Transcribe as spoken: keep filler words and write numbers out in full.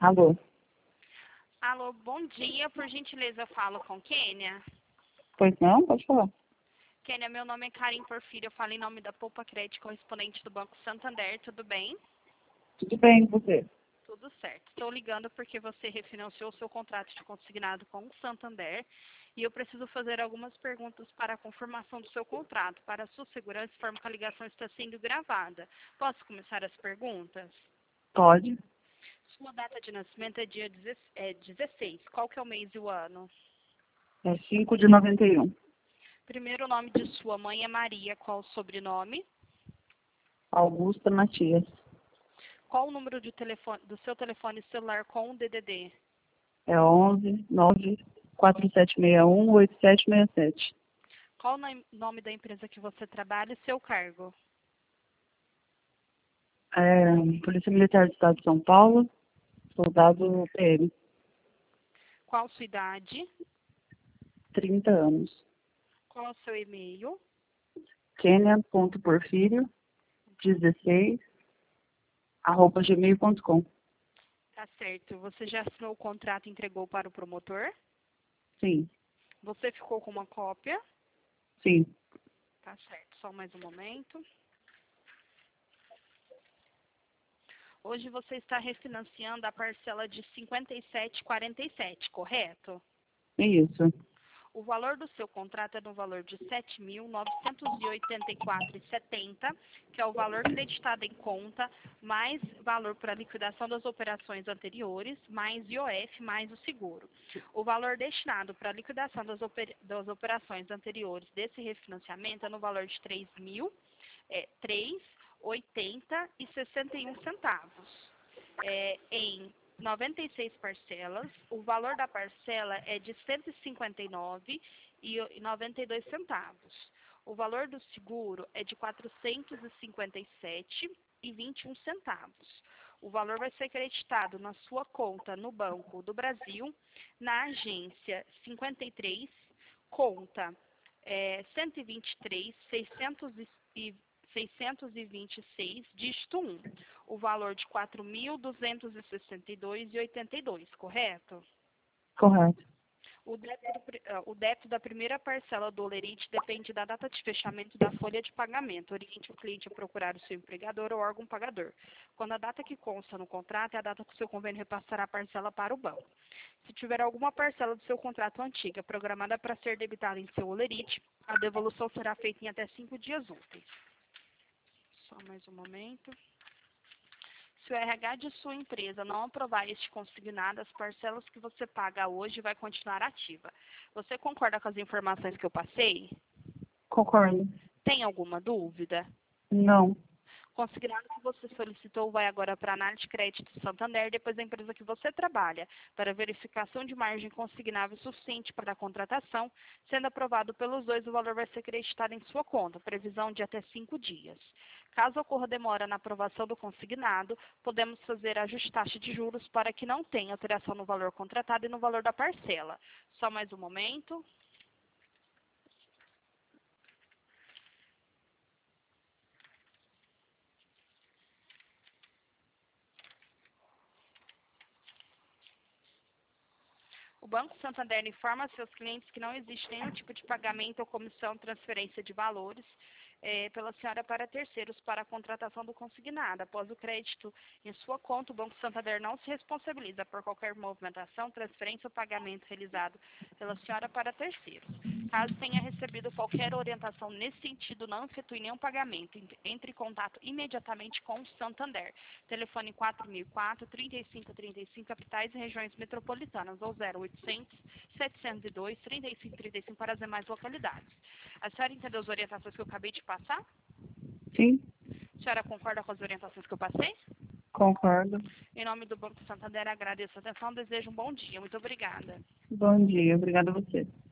Alô? Alô, bom dia. Por gentileza, eu falo com Kênia. Pois não? Pode falar. Kênia, meu nome é Karim Porfírio. Eu falo em nome da Poupa Crédito, correspondente do Banco Santander. Tudo bem? Tudo bem com você? Tudo certo. Estou ligando porque você refinanciou o seu contrato de consignado com o Santander e eu preciso fazer algumas perguntas para a confirmação do seu contrato. Para a sua segurança, informo que a ligação está sendo gravada. Posso começar as perguntas? Pode. Sua data de nascimento é dia dezesseis. Qual que é o mês e o ano? É cinco de noventa e um. Primeiro nome de sua mãe é Maria. Qual o sobrenome? Augusta Matias. Qual o número de telefone, do seu telefone celular com o D D D? É onze nove quatro sete seis um oito sete seis sete. Qual o nome da empresa que você trabalha e seu cargo? É, Polícia Militar do Estado de São Paulo, soldado P M, Qual sua idade? trinta anos. Qual o seu e-mail? Kenia.porfírio dezesseis arroba gmail ponto com. Tá certo. Você já assinou o contrato e entregou para o promotor? Sim, Você ficou com uma cópia? sim. Tá certo. Só mais um momento. Hoje você está refinanciando a parcela de cinquenta e sete reais e quarenta e sete centavos, correto? Isso. O valor do seu contrato é no valor de sete mil novecentos e oitenta e quatro reais e setenta centavos, que é o valor creditado em conta, mais valor para liquidação das operações anteriores, mais I O F, mais o seguro. O valor destinado para a liquidação das, oper das operações anteriores desse refinanciamento é no valor de três mil três reais e oitenta e sessenta e um centavos. É, em noventa e seis parcelas, o valor da parcela é de cento e cinquenta e nove reais e noventa e dois centavos. O valor do seguro é de quatrocentos e cinquenta e sete reais e vinte e um centavos. O valor vai ser creditado na sua conta no Banco do Brasil, na agência cinquenta e três, conta é, cento e vinte e três, seiscentos e seiscentos e vinte e seis, dígito um. O valor de quatro mil duzentos e sessenta e dois reais e oitenta e dois centavos, correto? Correto. O débito, do, o débito da primeira parcela do Olerite depende da data de fechamento da folha de pagamento. Oriente o cliente a procurar o seu empregador ou órgão pagador. Quando a data que consta no contrato é a data que o seu convênio repassará a parcela para o banco. Se tiver alguma parcela do seu contrato antiga programada para ser debitada em seu Olerite, a devolução será feita em até cinco dias úteis. Só mais um momento. Se o R H de sua empresa não aprovar este consignado, as parcelas que você paga hoje vai continuar ativa. Você concorda com as informações que eu passei? Concordo. Tem alguma dúvida? Não. Consignado que você solicitou vai agora para a análise de crédito do Santander, depois da empresa que você trabalha, para verificação de margem consignável suficiente para a contratação. Sendo aprovado pelos dois, o valor vai ser creditado em sua conta, previsão de até cinco dias. Caso ocorra demora na aprovação do consignado, podemos fazer ajuste de taxa de juros para que não tenha alteração no valor contratado e no valor da parcela. Só mais um momento. O Banco Santander informa a seus clientes que não existe nenhum tipo de pagamento ou comissão de transferência de valores é, pela senhora para terceiros para a contratação do consignado. Após o crédito em sua conta, o Banco Santander não se responsabiliza por qualquer movimentação, transferência ou pagamento realizado pela senhora para terceiros. Caso tenha recebido qualquer orientação nesse sentido, não efetue nenhum pagamento. Entre em contato imediatamente com o Santander. Telefone quatro mil e quatro, trinta e cinco trinta e cinco, capitais e regiões metropolitanas, ou zero oitocentos, setecentos e dois, trinta e cinco trinta e cinco para as demais localidades. A senhora entendeu as orientações que eu acabei de passar? Sim, A senhora concorda com as orientações que eu passei? concordo. Em nome do Banco Santander, agradeço a atenção. Desejo um bom dia. Muito obrigada. Bom dia. Obrigada a você.